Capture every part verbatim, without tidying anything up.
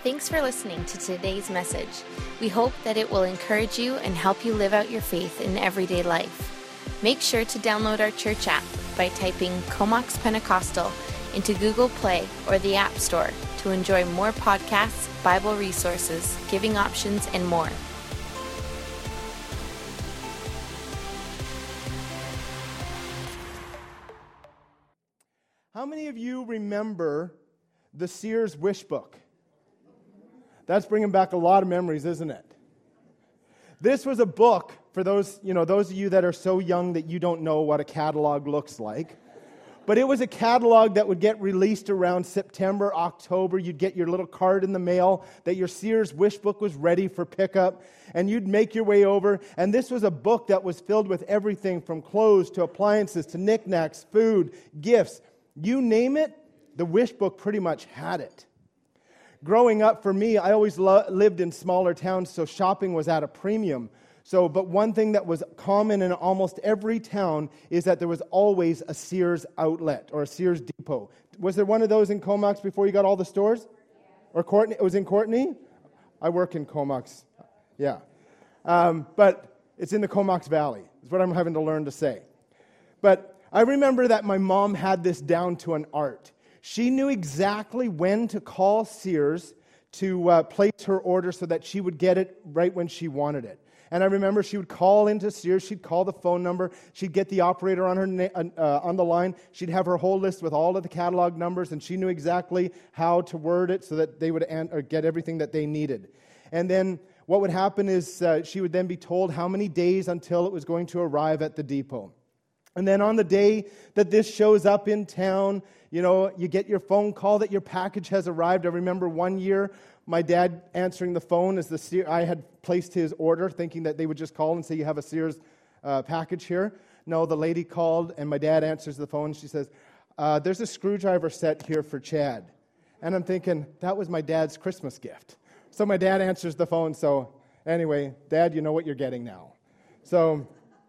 Thanks for listening to today's message. We hope that it will encourage you and help you live out your faith in everyday life. Make sure to download our church app by typing Comox Pentecostal into Google Play or the App Store to enjoy more podcasts, Bible resources, giving options, and more. How many of you remember the Sears Wish Book? That's bringing back a lot of memories, isn't it? This was a book for those, you know, those of you that are so young that you don't know what a catalog looks like. But it was a catalog that would get released around September, October. You'd get your little card in the mail that your Sears Wish Book was ready for pickup, and you'd make your way over. And this was a book that was filled with everything from clothes to appliances to knickknacks, food, gifts. You name it, the Wish Book pretty much had it. Growing up, for me, I always lo- lived in smaller towns, so shopping was at a premium. So, but one thing that was common in almost every town is that there was always a Sears outlet or a Sears depot. Was there one of those in Comox before you got all the stores? Or Courtney? It was in Courtney? I work in Comox. Yeah. Um, but it's in the Comox Valley, is what I'm having to learn to say. But I remember that my mom had this down to an art. She knew exactly when to call Sears to uh, place her order so that she would get it right when she wanted it. And I remember she would call into Sears, she'd call the phone number, she'd get the operator on her na- uh, on the line, she'd have her whole list with all of the catalog numbers, and she knew exactly how to word it so that they would an- or get everything that they needed. And then what would happen is uh, she would then be told how many days until it was going to arrive at the depot. And then on the day that this shows up in town, you know, you get your phone call that your package has arrived. I remember one year, my dad answering the phone as the Sears, I had placed his order, thinking that they would just call and say, you have a Sears uh, package here. No, the lady called, and my dad answers the phone. She says, uh, there's a screwdriver set here for Chad. And I'm thinking, that was my dad's Christmas gift. So my dad answers the phone. So anyway, Dad, you know what you're getting now. So...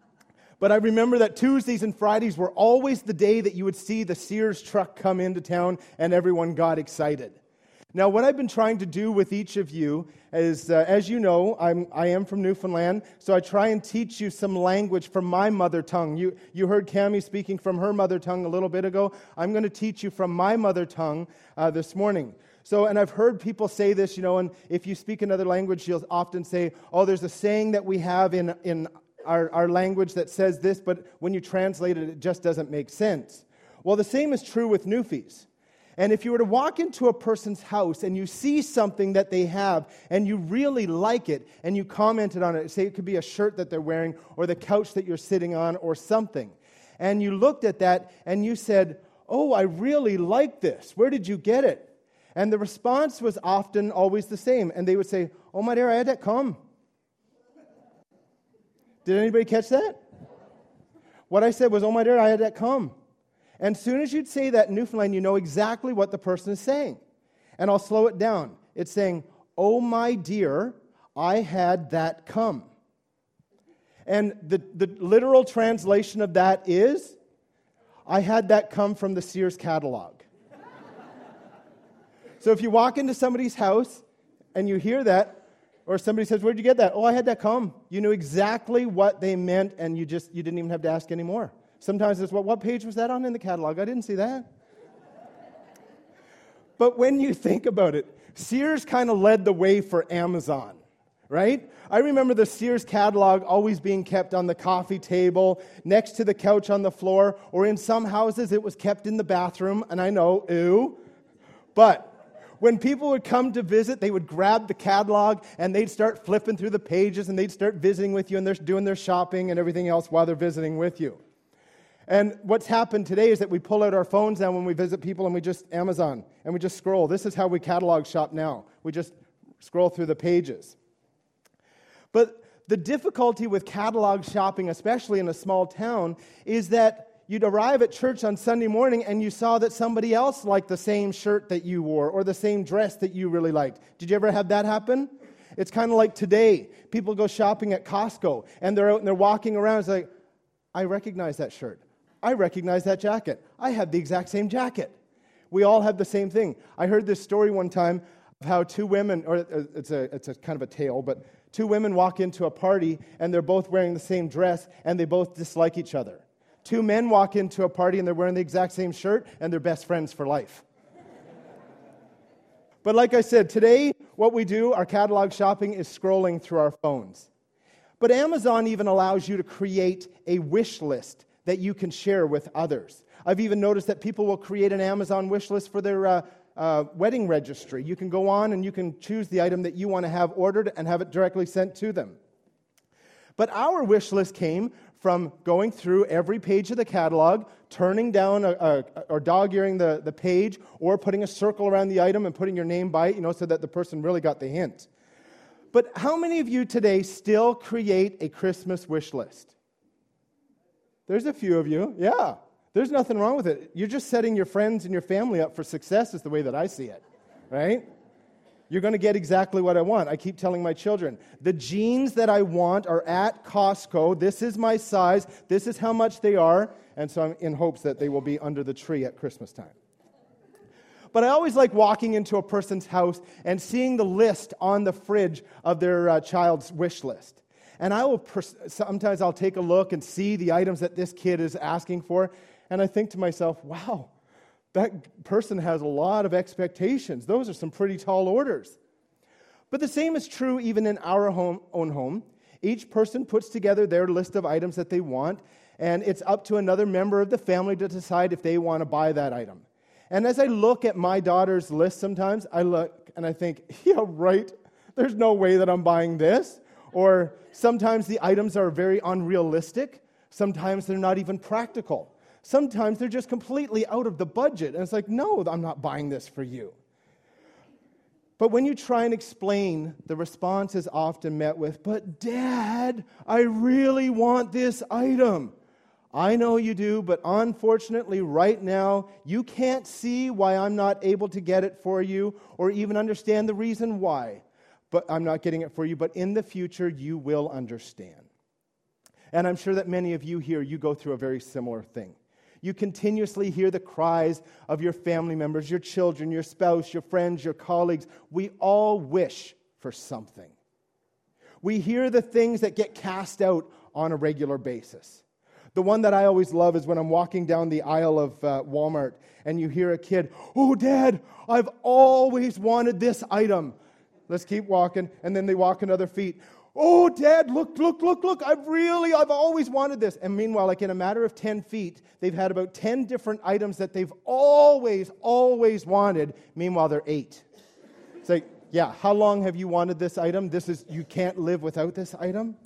But I remember that Tuesdays and Fridays were always the day that you would see the Sears truck come into town and everyone got excited. Now, what I've been trying to do with each of you is, uh, as you know, I'm, I am from Newfoundland, so I try and teach you some language from my mother tongue. You, you heard Cammie speaking from her mother tongue a little bit ago. I'm going to teach you from my mother tongue uh, this morning. So, and I've heard people say this, you know, and if you speak another language, you'll often say, oh, there's a saying that we have in in Our, our language that says this, but when you translate it, it just doesn't make sense. Well, the same is true with Newfies. And if you were to walk into a person's house and you see something that they have and you really like it and you commented on it, say it could be a shirt that they're wearing or the couch that you're sitting on or something, and you looked at that and you said, oh, I really like this. Where did you get it? And the response was often always the same. And they would say, oh, my dear, I had that come. Did anybody catch that? What I said was, oh my dear, I had that come. And as soon as you'd say that in Newfoundland, you know exactly what the person is saying. And I'll slow it down. It's saying, oh my dear, I had that come. And the, the literal translation of that is, I had that come from the Sears catalog. So if you walk into somebody's house and you hear that, or somebody says, where'd you get that? Oh, I had that come. You knew exactly what they meant, and you just you didn't even have to ask anymore. Sometimes it's, well, what page was that on in the catalog? I didn't see that. But when you think about it, Sears kind of led the way for Amazon, right? I remember the Sears catalog always being kept on the coffee table, next to the couch on the floor, or in some houses it was kept in the bathroom, and I know, ew. But when people would come to visit, they would grab the catalog and they'd start flipping through the pages and they'd start visiting with you and they're doing their shopping and everything else while they're visiting with you. And what's happened today is that we pull out our phones now when we visit people and we just Amazon and we just scroll. This is how we catalog shop now. We just scroll through the pages. But the difficulty with catalog shopping, especially in a small town, is that you'd arrive at church on Sunday morning and you saw that somebody else liked the same shirt that you wore or the same dress that you really liked. Did you ever have that happen? It's kind of like today. People go shopping at Costco and they're out and they're walking around. It's like, I recognize that shirt. I recognize that jacket. I have the exact same jacket. We all have the same thing. I heard this story one time how two women, or it's a, it's a kind of a tale, but two women walk into a party and they're both wearing the same dress and they both dislike each other. Two men walk into a party and they're wearing the exact same shirt and they're best friends for life. But like I said, today what we do, our catalog shopping, is scrolling through our phones. But Amazon even allows you to create a wish list that you can share with others. I've even noticed that people will create an Amazon wish list for their uh, uh, wedding registry. You can go on and you can choose the item that you want to have ordered and have it directly sent to them. But our wish list came from going through every page of the catalog, turning down a, a, or dog-earing the, the page, or putting a circle around the item and putting your name by it, you know, so that the person really got the hint. But how many of you today still create a Christmas wish list? There's a few of you, yeah. There's nothing wrong with it. You're just setting your friends and your family up for success is the way that I see it, right? You're going to get exactly what I want. I keep telling my children, the jeans that I want are at Costco. This is my size. This is how much they are. And so I'm in hopes that they will be under the tree at Christmas time. But I always like walking into a person's house and seeing the list on the fridge of their uh, child's wish list. And I will pers- sometimes I'll take a look and see the items that this kid is asking for. And I think to myself, wow, that person has a lot of expectations. Those are some pretty tall orders. But the same is true even in our home, own home. Each person puts together their list of items that they want, and it's up to another member of the family to decide if they want to buy that item. And as I look at my daughter's list sometimes, I look and I think, yeah, right, there's no way that I'm buying this. Or sometimes the items are very unrealistic. Sometimes they're not even practical. Sometimes they're just completely out of the budget. And it's like, no, I'm not buying this for you. But when you try and explain, the response is often met with, but Dad, I really want this item. I know you do, but unfortunately right now, you can't see why I'm not able to get it for you or even understand the reason why. But I'm not getting it for you, but in the future, you will understand. And I'm sure that many of you here, you go through a very similar thing. You continuously hear the cries of your family members, your children, your spouse, your friends, your colleagues. We all wish for something. We hear the things that get cast out on a regular basis. The one that I always love is when I'm walking down the aisle of uh, Walmart and you hear a kid, oh, Dad, I've always wanted this item. Let's keep walking. And then they walk another feet. Oh, Dad, look, look, look, look. I've really, I've always wanted this. And meanwhile, like in a matter of ten feet, they've had about ten different items that they've always, always wanted. Meanwhile, they're eight. It's like, yeah, how long have you wanted this item? This is, you can't live without this item.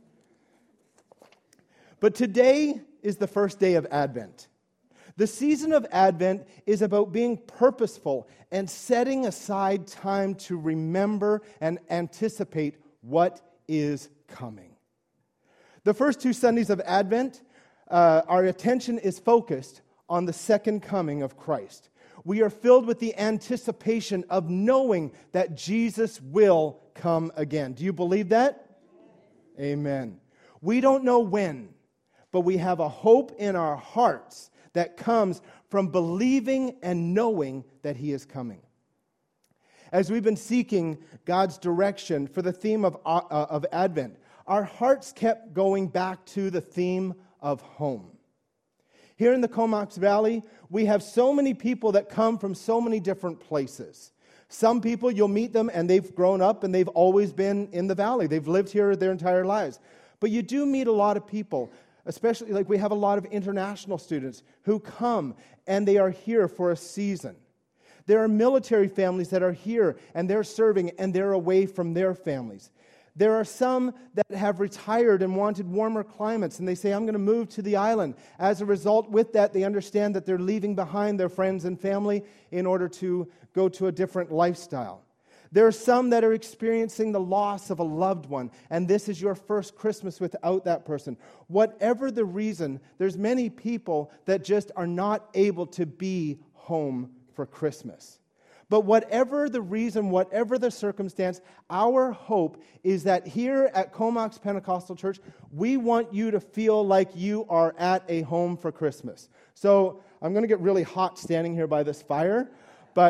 But today is the first day of Advent. The season of Advent is about being purposeful and setting aside time to remember and anticipate what is coming. The first two Sundays of Advent, uh, our attention is focused on the second coming of Christ. We are filled with the anticipation of knowing that Jesus will come again. Do you believe that? Amen. We don't know when, but we have a hope in our hearts that comes from believing and knowing that He is coming. As we've been seeking God's direction for the theme of, uh, of Advent, our hearts kept going back to the theme of home. Here in the Comox Valley, we have so many people that come from so many different places. Some people, you'll meet them and they've grown up and they've always been in the valley. They've lived here their entire lives. But you do meet a lot of people, especially like we have a lot of international students who come and they are here for a season. There are military families that are here and they're serving and they're away from their families. There are some that have retired and wanted warmer climates and they say, I'm going to move to the island. As a result, with that, they understand that they're leaving behind their friends and family in order to go to a different lifestyle. There are some that are experiencing the loss of a loved one, and this is your first Christmas without that person. Whatever the reason, there's many people that just are not able to be home for Christmas. But whatever the reason, whatever the circumstance, our hope is that here at Comox Pentecostal Church, we want you to feel like you are at a home for Christmas. So I'm going to get really hot standing here by this fire, but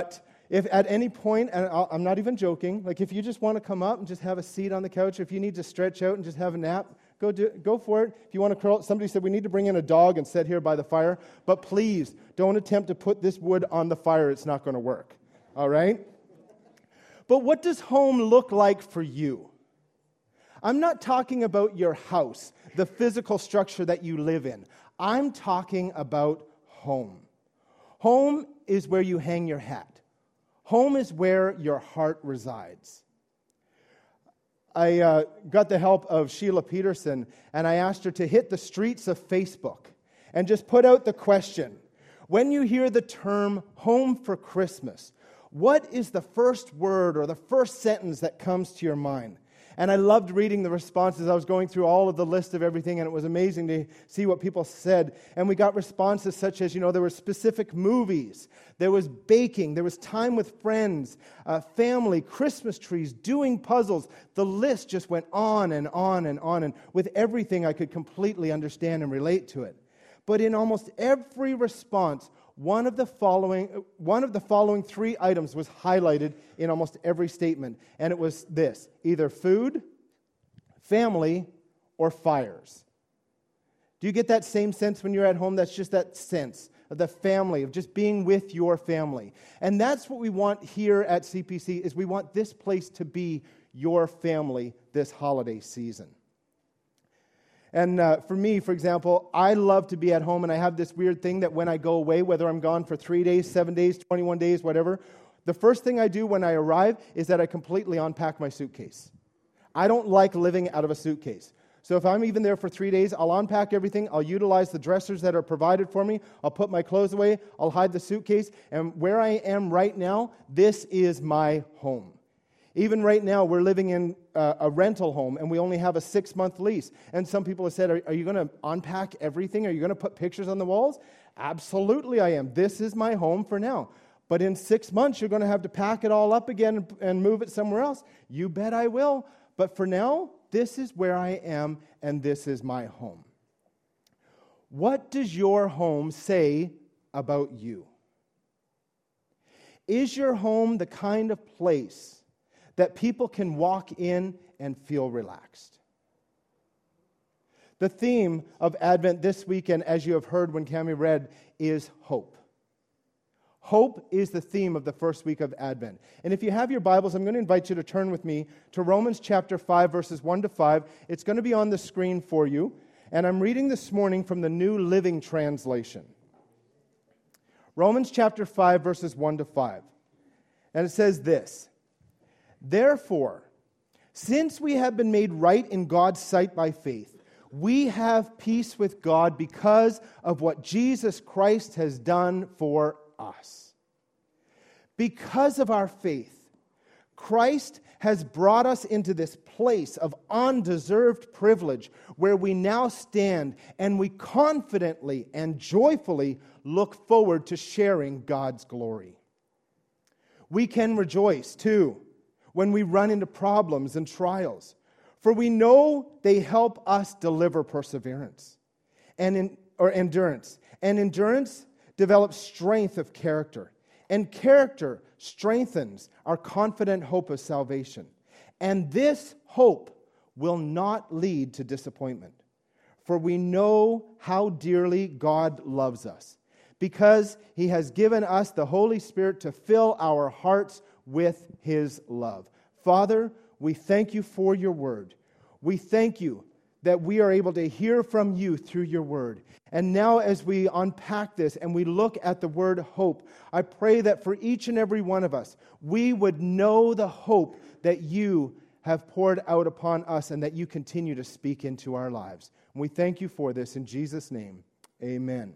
If at any point, and I'll, I'm not even joking, like if you just want to come up and just have a seat on the couch, or if you need to stretch out and just have a nap, go do, go for it. If you want to curl, somebody said we need to bring in a dog and sit here by the fire, but please don't attempt to put this wood on the fire. It's not going to work, all right? But what does home look like for you? I'm not talking about your house, the physical structure that you live in. I'm talking about home. Home is where you hang your hat. Home is where your heart resides. I uh, got the help of Sheila Peterson, and I asked her to hit the streets of Facebook and just put out the question, when you hear the term home for Christmas, what is the first word or the first sentence that comes to your mind? And I loved reading the responses. I was going through all of the list of everything, and it was amazing to see what people said. And we got responses such as, you know, there were specific movies, there was baking, there was time with friends, uh, family, Christmas trees, doing puzzles. The list just went on and on and on, and with everything I could completely understand and relate to it. But in almost every response, One of the following one of the following three items was highlighted in almost every statement, and it was this: either food, family, or fires. Do you get that same sense when you're at home? That's just that sense of the family, of just being with your family. And that's what we want here at C P C, is we want this place to be your family this holiday season. And uh, for me, for example, I love to be at home, and I have this weird thing that when I go away, whether I'm gone for three days, seven days, twenty-one days, whatever, the first thing I do when I arrive is that I completely unpack my suitcase. I don't like living out of a suitcase. So if I'm even there for three days, I'll unpack everything, I'll utilize the dressers that are provided for me, I'll put my clothes away, I'll hide the suitcase, and where I am right now, this is my home. Even right now, we're living in uh, a rental home, and we only have a six-month lease. And some people have said, are, are you going to unpack everything? Are you going to put pictures on the walls? Absolutely I am. This is my home for now. But in six months, you're going to have to pack it all up again and, and move it somewhere else. You bet I will. But for now, this is where I am, and this is my home. What does your home say about you? Is your home the kind of place that people can walk in and feel relaxed? The theme of Advent this weekend, as you have heard when Cammie read, is hope. Hope is the theme of the first week of Advent. And if you have your Bibles, I'm going to invite you to turn with me to Romans chapter five, verses one to five. It's going to be on the screen for you. And I'm reading this morning from the New Living Translation. Romans chapter five, verses one to five. And it says this: Therefore, since we have been made right in God's sight by faith, we have peace with God because of what Jesus Christ has done for us. Because of our faith, Christ has brought us into this place of undeserved privilege where we now stand, and we confidently and joyfully look forward to sharing God's glory. We can rejoice, too, when we run into problems and trials, for we know they help us deliver perseverance and in, or endurance. And endurance develops strength of character, and character strengthens our confident hope of salvation. And this hope will not lead to disappointment, for we know how dearly God loves us, because He has given us the Holy Spirit to fill our hearts with His love. Father, we thank You for Your word. We thank You that we are able to hear from You through Your word. And now as we unpack this and we look at the word hope, I pray that for each and every one of us, we would know the hope that You have poured out upon us and that You continue to speak into our lives. And we thank You for this in Jesus' name. Amen.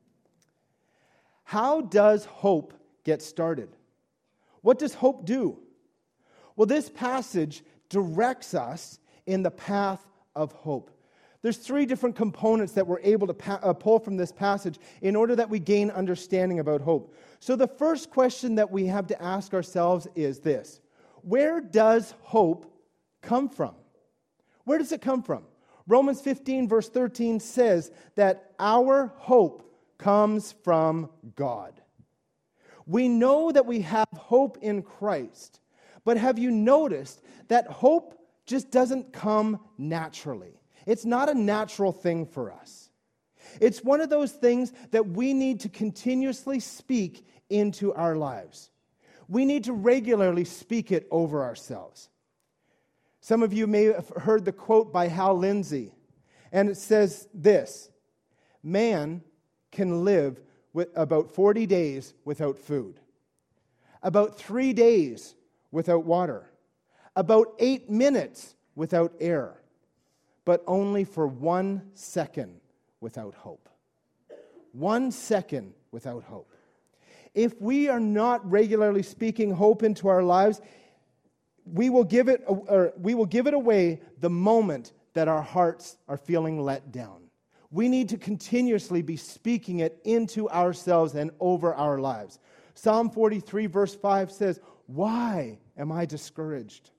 How does hope get started? What does hope do? Well, this passage directs us in the path of hope. There's three different components that we're able to pa- uh, pull from this passage in order that we gain understanding about hope. So the first question that we have to ask ourselves is this: where does hope come from? Where does it come from? Romans fifteen, verse thirteen says that our hope comes from God. We know that we have hope in Christ, but have you noticed that hope just doesn't come naturally? It's not a natural thing for us. It's one of those things that we need to continuously speak into our lives. We need to regularly speak it over ourselves. Some of you may have heard the quote by Hal Lindsey, and it says this: man can live with about forty days without food, about three days without water, about eight minutes without air, but only for one second without hope. One second without hope. If we are not regularly speaking hope into our lives, we will give it, or we will give it away the moment that our hearts are feeling let down. We need to continuously be speaking it into ourselves and over our lives. Psalm forty-three verse five says, "Why am I discouraged?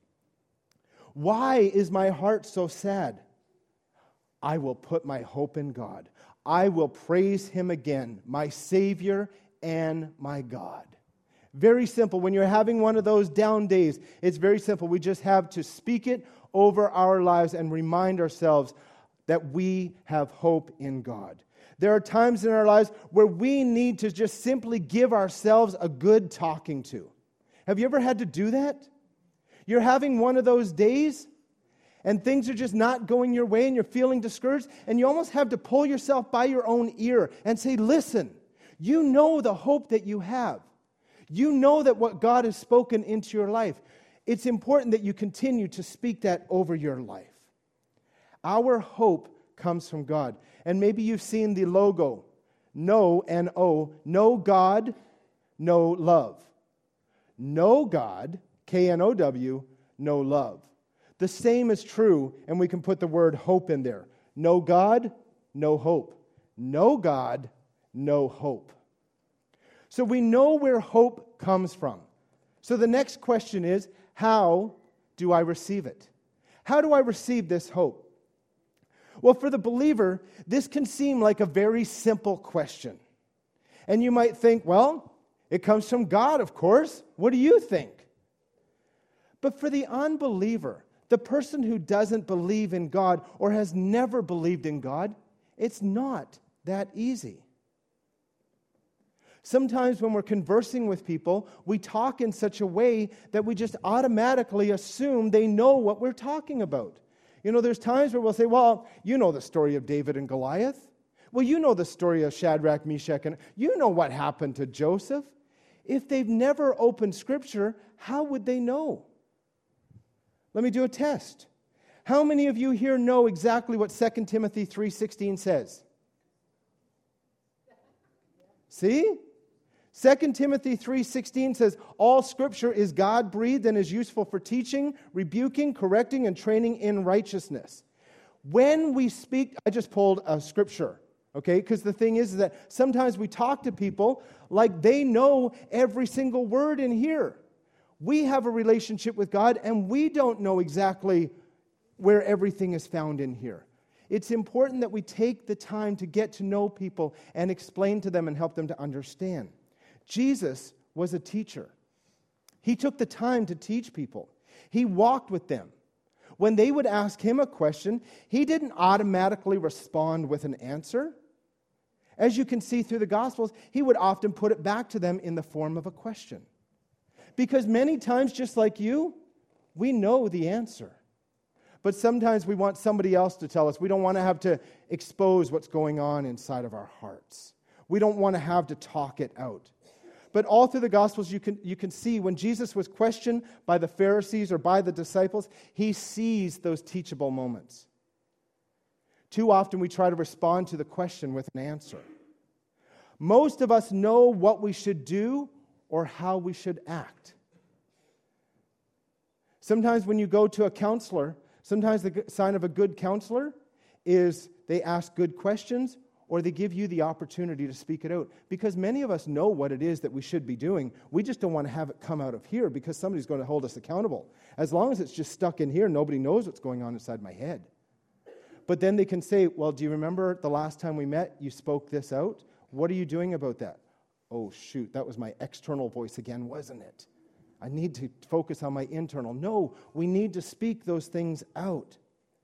Why is my heart so sad? I will put my hope in God. I will praise Him again, my Savior and my God." Very simple. When you're having one of those down days, it's very simple. We just have to speak it over our lives and remind ourselves that we have hope in God. There are times in our lives where we need to just simply give ourselves a good talking to. Have you ever had to do that? You're having one of those days and things are just not going your way and you're feeling discouraged, and you almost have to pull yourself by your own ear and say, listen, you know the hope that you have. You know that what God has spoken into your life. It's important that you continue to speak that over your life. Our hope comes from God. And maybe you've seen the logo, no, N O, no God, no love. No God, K N O W, no love. The same is true, and we can put the word hope in there. No God, no hope. No God, no hope. So we know where hope comes from. So the next question is, how do I receive it? How do I receive this hope? Well, for the believer, this can seem like a very simple question. And you might think, well, it comes from God, of course. What do you think? But for the unbeliever, the person who doesn't believe in God or has never believed in God, it's not that easy. Sometimes when we're conversing with people, we talk in such a way that we just automatically assume they know what we're talking about. You know, there's times where we'll say, well, you know the story of David and Goliath. Well, you know the story of Shadrach, Meshach, and you know what happened to Joseph. If they've never opened Scripture, how would they know? Let me do a test. How many of you here know exactly what Second Timothy three sixteen says? See? Second Timothy three sixteen says, all Scripture is God-breathed and is useful for teaching, rebuking, correcting, and training in righteousness. When we speak, I just pulled a Scripture, okay? Because the thing is, is that sometimes we talk to people like they know every single word in here. We have a relationship with God, and we don't know exactly where everything is found in here. It's important that we take the time to get to know people and explain to them and help them to understand. Jesus was a teacher. He took the time to teach people. He walked with them. When they would ask him a question, he didn't automatically respond with an answer. As you can see through the Gospels, he would often put it back to them in the form of a question. Because many times, just like you, we know the answer. But sometimes we want somebody else to tell us. We don't want to have to expose what's going on inside of our hearts. We don't want to have to talk it out. But all through the Gospels, you can, you can see when Jesus was questioned by the Pharisees or by the disciples, he seized those teachable moments. Too often we try to respond to the question with an answer. Most of us know what we should do or how we should act. Sometimes when you go to a counselor, sometimes the sign of a good counselor is they ask good questions or they give you the opportunity to speak it out. Because many of us know what it is that we should be doing. We just don't want to have it come out of here because somebody's going to hold us accountable. As long as it's just stuck in here, nobody knows what's going on inside my head. But then they can say, well, do you remember the last time we met, you spoke this out? What are you doing about that? oh, shoot, that was my external voice again, wasn't it? I need to focus on my internal. No, we need to speak those things out.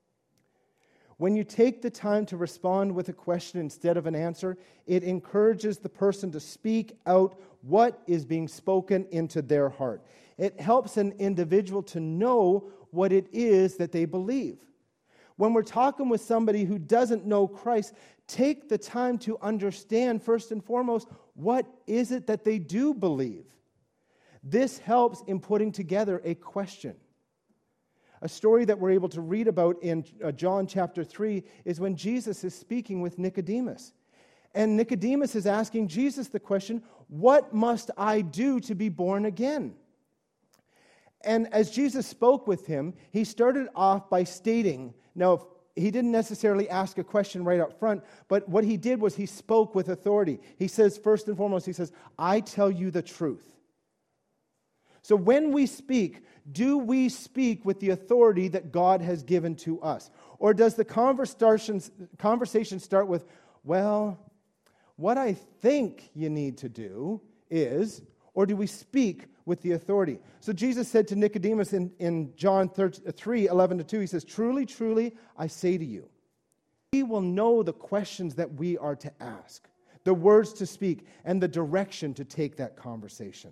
When you take the time to respond with a question instead of an answer, it encourages the person to speak out what is being spoken into their heart. It helps an individual to know what it is that they believe. When we're talking with somebody who doesn't know Christ, take the time to understand, first and foremost, what is it that they do believe. This helps in putting together a question. A story that we're able to read about in uh, John chapter three is when Jesus is speaking with Nicodemus. And Nicodemus is asking Jesus the question, what must I do to be born again? And as Jesus spoke with him, he started off by stating, now he didn't necessarily ask a question right up front, but what he did was he spoke with authority. He says, first and foremost, he says, I tell you the truth. So when we speak, do we speak with the authority that God has given to us? Or does the conversation, conversation start with, well, what I think you need to do is, or do we speak with the authority? So Jesus said to Nicodemus in, in John three, eleven to two, he says, truly, truly, I say to you, we will know the questions that we are to ask, the words to speak, and the direction to take that conversation.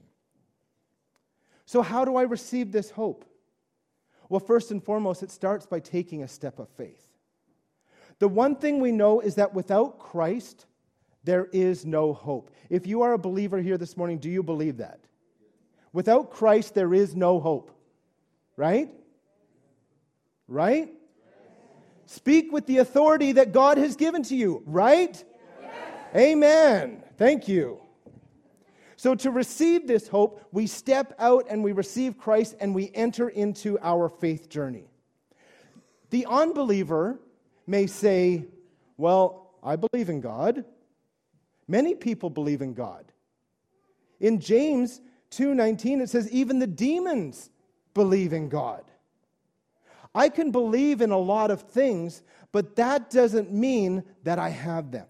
So how do I receive this hope? Well, first and foremost, it starts by taking a step of faith. The one thing we know is that without Christ, there is no hope. If you are a believer here this morning, do you believe that? Without Christ, there is no hope. Right? Right? Speak with the authority that God has given to you. Right? Yes. Amen. Thank you. So to receive this hope, we step out and we receive Christ and we enter into our faith journey. The unbeliever may say, well, I believe in God. Many people believe in God. In James two nineteen, it says, even the demons believe in God. I can believe in a lot of things, but that doesn't mean that I have them.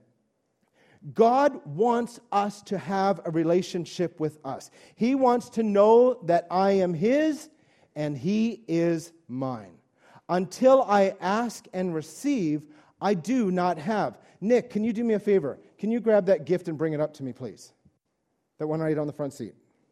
God wants us to have a relationship with us. He wants to know that I am His and He is mine. Until I ask and receive, I do not have. Nick, can you do me a favor? Can you grab that gift and bring it up to me, please? That one right on the front seat.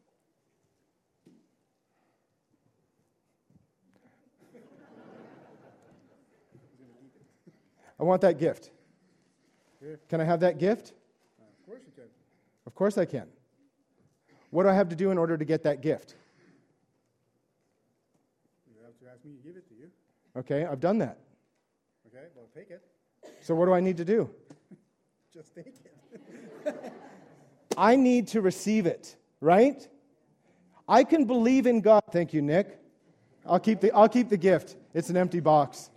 I want that gift. Can I have that gift? Of course you can. Of course I can. What do I have to do in order to get that gift? You have to ask me to give it to you. Okay, I've done that. Okay, well, take it. So what do I need to do? Just take it. I need to receive it, right? I can believe in God. Thank you, Nick. I'll keep the, I'll keep the gift. It's an empty box.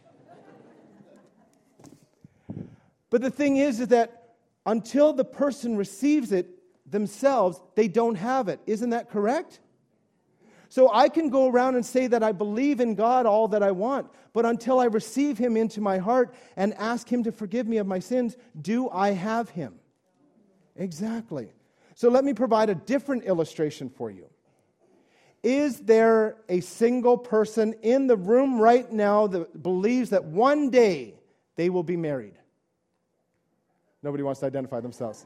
But the thing is, is that until the person receives it themselves, they don't have it. Isn't that correct? So I can go around and say that I believe in God all that I want, but until I receive Him into my heart and ask Him to forgive me of my sins, do I have Him? Exactly. So let me provide a different illustration for you. Is there a single person in the room right now that believes that one day they will be married? Nobody wants to identify themselves.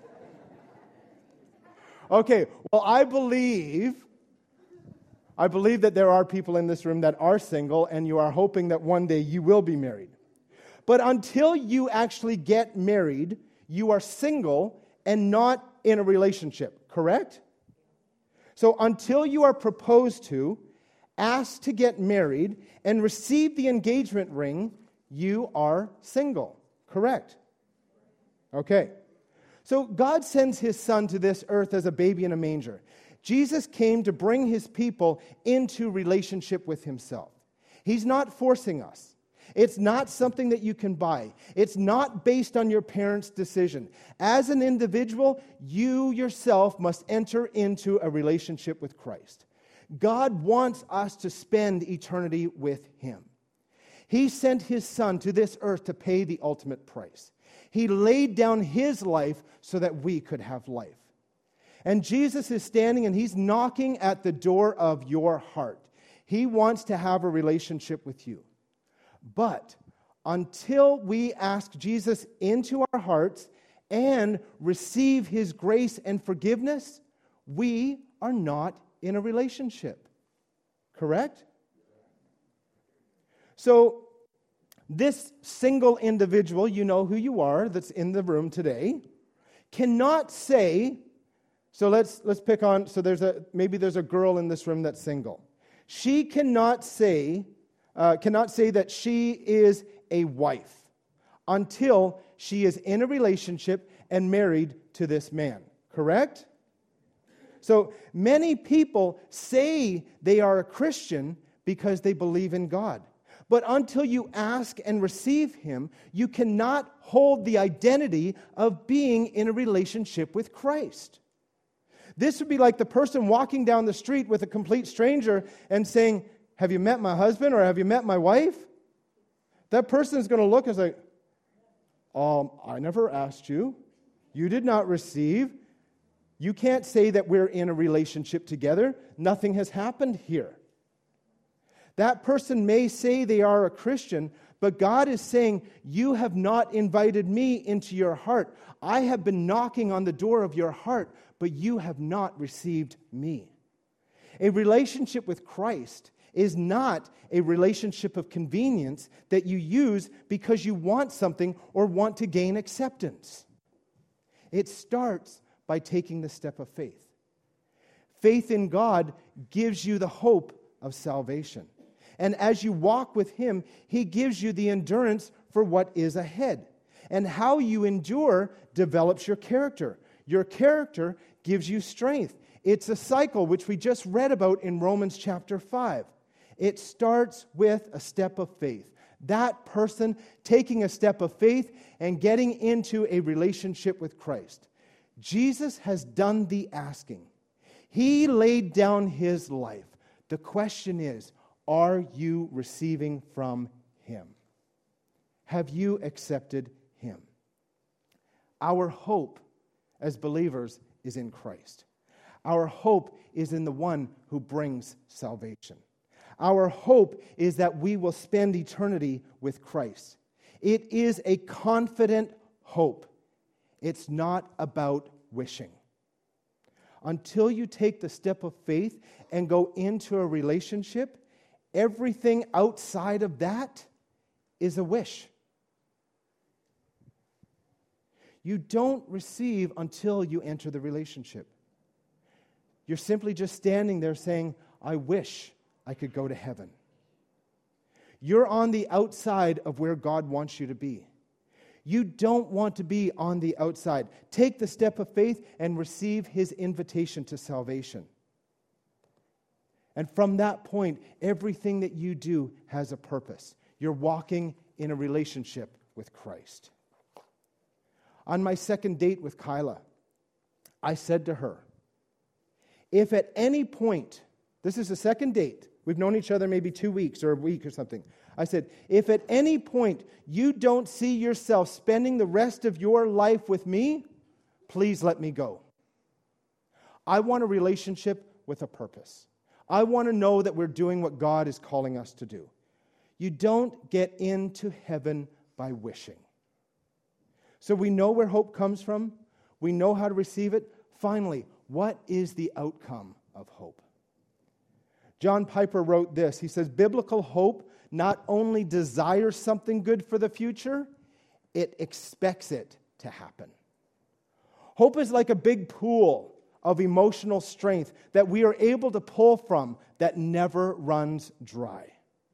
Okay, well, I believe, I believe that there are people in this room that are single, and you are hoping that one day you will be married. But until you actually get married, you are single and not in a relationship, correct? So until you are proposed to, asked to get married, and receive the engagement ring, you are single, correct? Okay, so God sends His Son to this earth as a baby in a manger. Jesus came to bring His people into relationship with Himself. He's not forcing us. It's not something that you can buy. It's not based on your parents' decision. As an individual, you yourself must enter into a relationship with Christ. God wants us to spend eternity with Him. He sent His Son to this earth to pay the ultimate price. He laid down His life so that we could have life. And Jesus is standing and he's knocking at the door of your heart. He wants to have a relationship with you. But until we ask Jesus into our hearts and receive his grace and forgiveness, we are not in a relationship. Correct? So, this single individual, you know who you are, that's in the room today, cannot say, so let's let's pick on, so there's a, maybe there's a girl in this room that's single. She cannot say, uh, cannot say that she is a wife until she is in a relationship and married to this man. Correct? So many people say they are a Christian because they believe in God. But until you ask and receive him, you cannot hold the identity of being in a relationship with Christ. This would be like the person walking down the street with a complete stranger and saying, have you met my husband or have you met my wife? That person is going to look and say, um, I never asked you. You did not receive. You can't say that we're in a relationship together. Nothing has happened here. That person may say they are a Christian, but God is saying, you have not invited me into your heart. I have been knocking on the door of your heart, but you have not received me. A relationship with Christ is not a relationship of convenience that you use because you want something or want to gain acceptance. It starts by taking the step of faith. Faith in God gives you the hope of salvation. And as you walk with him, he gives you the endurance for what is ahead. And how you endure develops your character. Your character gives you strength. It's a cycle which we just read about in Romans chapter five. It starts with a step of faith. That person taking a step of faith and getting into a relationship with Christ. Jesus has done the asking. He laid down his life. The question is, are you receiving from him? Have you accepted him? Our hope as believers is in Christ. Our hope is in the one who brings salvation. Our hope is that we will spend eternity with Christ. It is a confident hope. It's not about wishing. Until you take the step of faith and go into a relationship, everything outside of that is a wish. You don't receive until you enter the relationship. You're simply just standing there saying, I wish I could go to heaven. You're on the outside of where God wants you to be. You don't want to be on the outside. Take the step of faith and receive his invitation to salvation. And from that point, everything that you do has a purpose. You're walking in a relationship with Christ. On my second date with Kyla, I said to her, if at any point, this is the second date, we've known each other maybe two weeks or a week or something. I said, if at any point you don't see yourself spending the rest of your life with me, please let me go. I want a relationship with a purpose. I want to know that we're doing what God is calling us to do. You don't get into heaven by wishing. So we know where hope comes from. We know how to receive it. Finally, what is the outcome of hope? John Piper wrote this. He says, biblical hope not only desires something good for the future, it expects it to happen. Hope is like a big pool of emotional strength that we are able to pull from that never runs dry.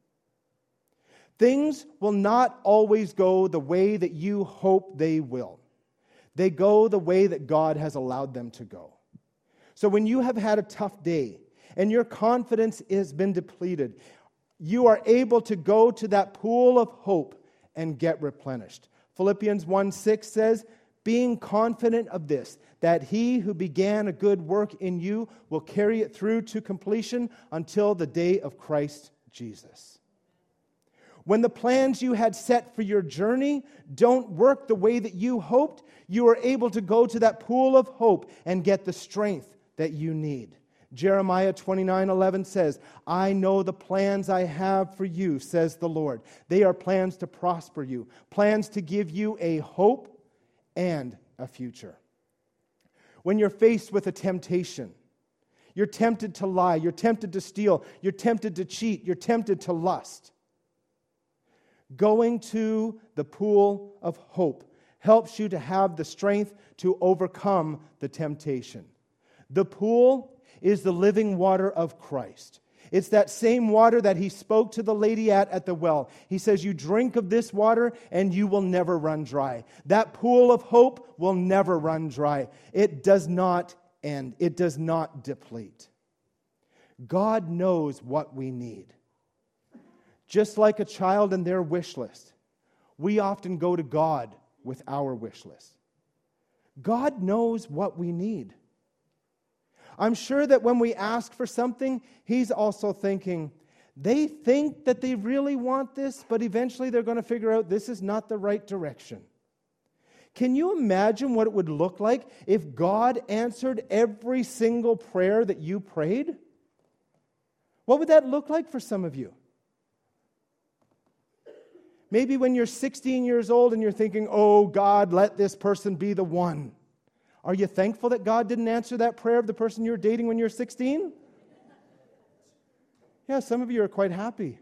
Things will not always go the way that you hope they will. They go the way that God has allowed them to go. So when you have had a tough day and your confidence has been depleted, you are able to go to that pool of hope and get replenished. Philippians one six says, being confident of this, that he who began a good work in you will carry it through to completion until the day of Christ Jesus. When the plans you had set for your journey don't work the way that you hoped, you are able to go to that pool of hope and get the strength that you need. Jeremiah twenty-nine eleven says, I know the plans I have for you, says the Lord. They are plans to prosper you, plans to give you a hope and a future. When you're faced with a temptation, you're tempted to lie, you're tempted to steal, you're tempted to cheat, you're tempted to lust. Going to the pool of hope helps you to have the strength to overcome the temptation. The pool is the living water of Christ. It's that same water that he spoke to the lady at at the well. He says, you drink of this water and you will never run dry. That pool of hope will never run dry. It does not end. It does not deplete. God knows what we need. Just like a child and their wish list, we often go to God with our wish list. God knows what we need. I'm sure that when we ask for something, he's also thinking, they think that they really want this, but eventually they're going to figure out this is not the right direction. Can you imagine what it would look like if God answered every single prayer that you prayed? What would that look like for some of you? Maybe when you're sixteen years old and you're thinking, oh, God, let this person be the one. Are you thankful that God didn't answer that prayer of the person you were dating when you were sixteen? Yeah, some of you are quite happy.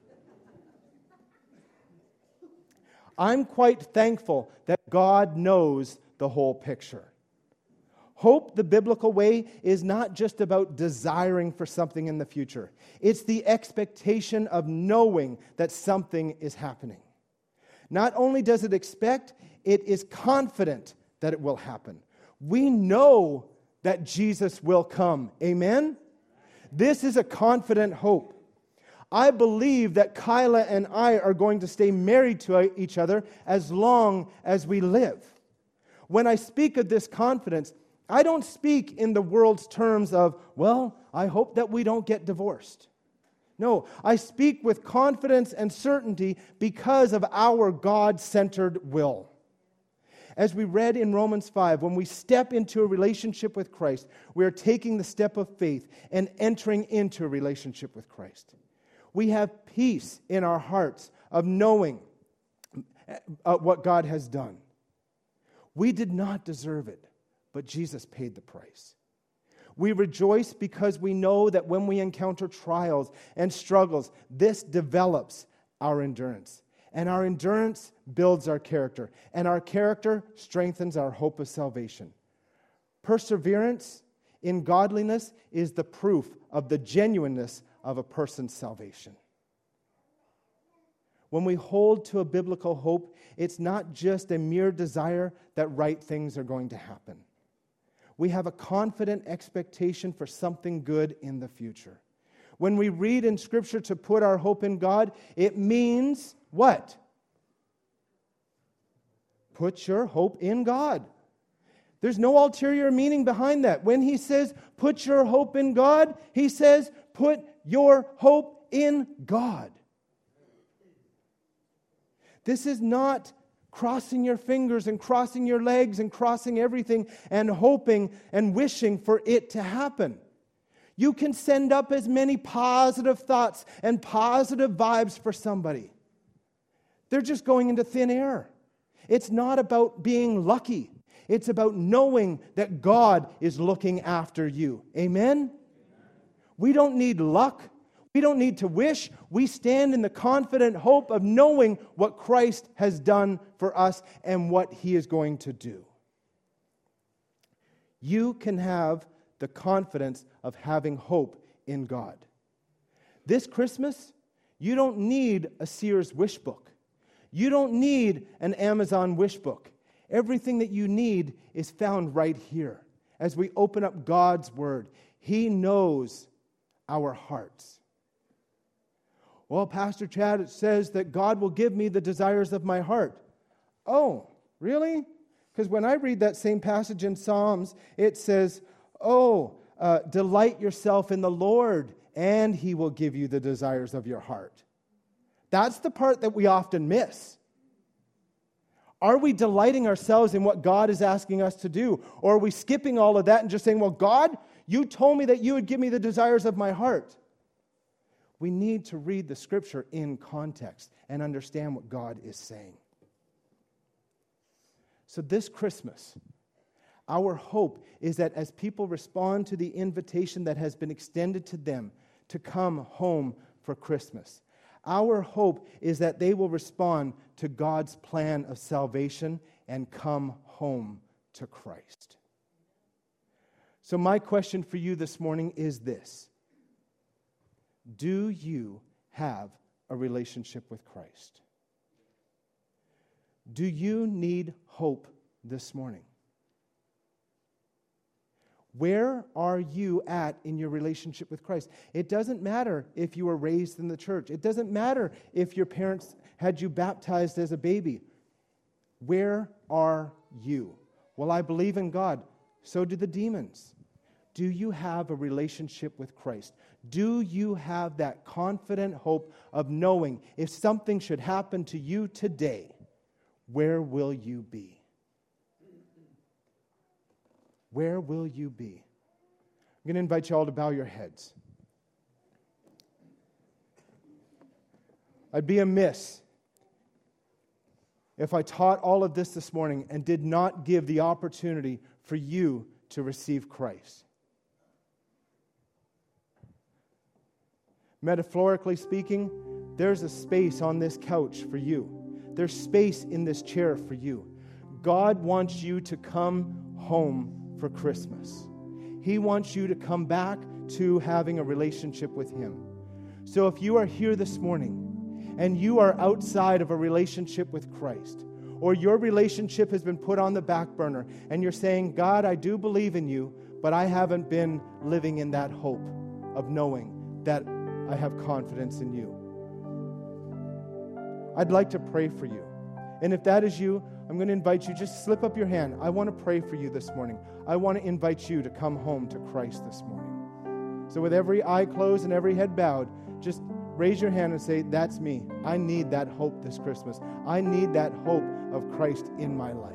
I'm quite thankful that God knows the whole picture. Hope, the biblical way, is not just about desiring for something in the future. It's the expectation of knowing that something is happening. Not only does it expect, it is confident that it will happen. We know that Jesus will come. Amen? This is a confident hope. I believe that Kyla and I are going to stay married to each other as long as we live. When I speak of this confidence, I don't speak in the world's terms of, well, I hope that we don't get divorced. No, I speak with confidence and certainty because of our God-centered will. As we read in Romans five, when we step into a relationship with Christ, we are taking the step of faith and entering into a relationship with Christ. We have peace in our hearts of knowing uh, what God has done. We did not deserve it, but Jesus paid the price. We rejoice because we know that when we encounter trials and struggles, this develops our endurance. And our endurance builds our character. And our character strengthens our hope of salvation. Perseverance in godliness is the proof of the genuineness of a person's salvation. When we hold to a biblical hope, it's not just a mere desire that right things are going to happen. We have a confident expectation for something good in the future. When we read in Scripture to put our hope in God, it means what? Put your hope in God. There's no ulterior meaning behind that. When he says, put your hope in God, he says, put your hope in God. This is not crossing your fingers and crossing your legs and crossing everything and hoping and wishing for it to happen. You can send up as many positive thoughts and positive vibes for somebody. They're just going into thin air. It's not about being lucky. It's about knowing that God is looking after you. Amen? We don't need luck. We don't need to wish. We stand in the confident hope of knowing what Christ has done for us and what he is going to do. You can have the confidence of having hope in God. This Christmas, you don't need a Sears wish book. You don't need an Amazon wish book. Everything that you need is found right here. As we open up God's Word, he knows our hearts. Well, Pastor Chad, it says that God will give me the desires of my heart. Oh, really? Because when I read that same passage in Psalms, it says, oh, uh, delight yourself in the Lord, and he will give you the desires of your heart. That's the part that we often miss. Are we delighting ourselves in what God is asking us to do? Or are we skipping all of that and just saying, well, God, you told me that you would give me the desires of my heart. We need to read the Scripture in context and understand what God is saying. So this Christmas, our hope is that as people respond to the invitation that has been extended to them to come home for Christmas, our hope is that they will respond to God's plan of salvation and come home to Christ. So my question for you this morning is this: do you have a relationship with Christ? Do you need hope this morning? Where are you at in your relationship with Christ? It doesn't matter if you were raised in the church. It doesn't matter if your parents had you baptized as a baby. Where are you? Well, I believe in God. So do the demons. Do you have a relationship with Christ? Do you have that confident hope of knowing if something should happen to you today, where will you be? Where will you be? I'm going to invite you all to bow your heads. I'd be amiss if I taught all of this this morning and did not give the opportunity for you to receive Christ. Metaphorically speaking, there's a space on this couch for you. There's space in this chair for you. God wants you to come home for Christmas. He wants you to come back to having a relationship with Him. So if you are here this morning and you are outside of a relationship with Christ, or your relationship has been put on the back burner and you're saying, God, I do believe in you, but I haven't been living in that hope of knowing that I have confidence in you, I'd like to pray for you. And if that is you, I'm going to invite you, just slip up your hand. I want to pray for you this morning. I want to invite you to come home to Christ this morning. So with every eye closed and every head bowed, just raise your hand and say, that's me. I need that hope this Christmas. I need that hope of Christ in my life.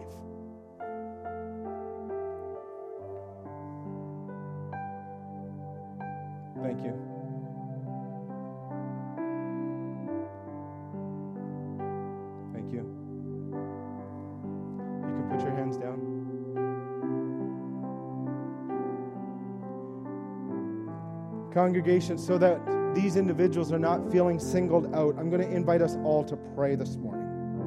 Thank you. Thank you. You can put your hands down. Congregation, so that these individuals are not feeling singled out, I'm going to invite us all to pray this morning.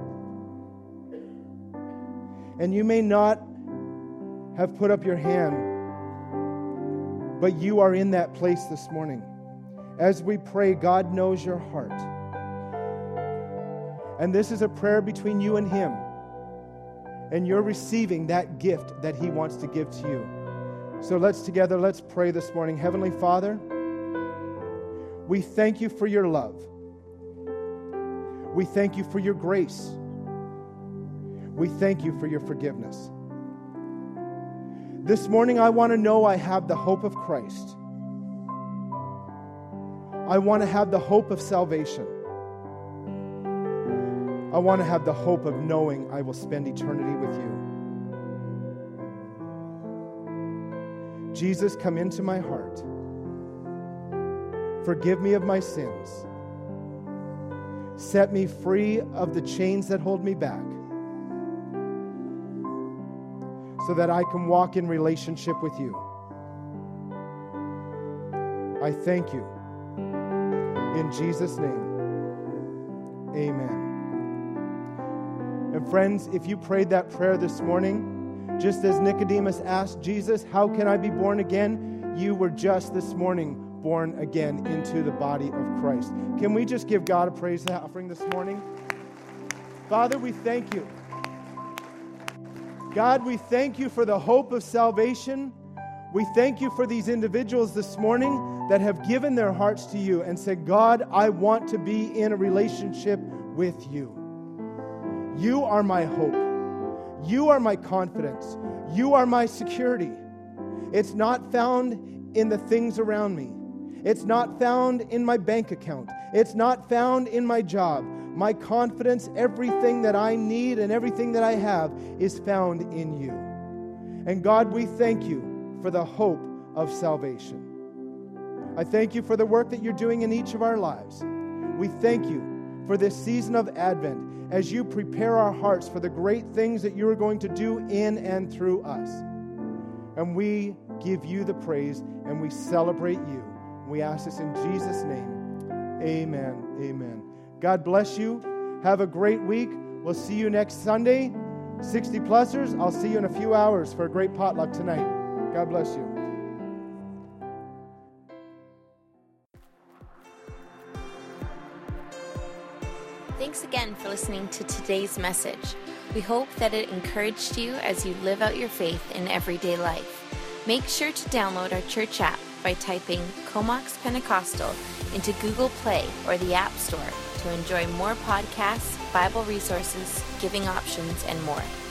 And you may not have put up your hand, but you are in that place this morning. As we pray, God knows your heart. And this is a prayer between you and Him. And you're receiving that gift that He wants to give to you. So let's together, let's pray this morning. Heavenly Father, we thank you for your love. We thank you for your grace. We thank you for your forgiveness. This morning, I want to know I have the hope of Christ. I want to have the hope of salvation. I want to have the hope of knowing I will spend eternity with you. Jesus, come into my heart. Forgive me of my sins. Set me free of the chains that hold me back, so that I can walk in relationship with you. I thank you. In Jesus' name, amen. And friends, if you prayed that prayer this morning, just as Nicodemus asked Jesus, how can I be born again? You were just this morning born again into the body of Christ. Can we just give God a praise offering this morning? Father, we thank you. God, we thank you for the hope of salvation. We thank you for these individuals this morning that have given their hearts to you and said, God, I want to be in a relationship with you. You are my hope. You are my confidence. You are my security. It's not found in the things around me. It's not found in my bank account. It's not found in my job. My confidence, everything that I need and everything that I have is found in you. And God, we thank you for the hope of salvation. I thank you for the work that you're doing in each of our lives. We thank you for this season of Advent as you prepare our hearts for the great things that you are going to do in and through us. And we give you the praise and we celebrate you. We ask this in Jesus' name. Amen. Amen. God bless you. Have a great week. We'll see you next Sunday. sixty plusers, I'll see you in a few hours for a great potluck tonight. God bless you. Thanks again for listening to today's message. We hope that it encouraged you as you live out your faith in everyday life. Make sure to download our church app by typing Comox Pentecostal into Google Play or the App Store to enjoy more podcasts, Bible resources, giving options, and more.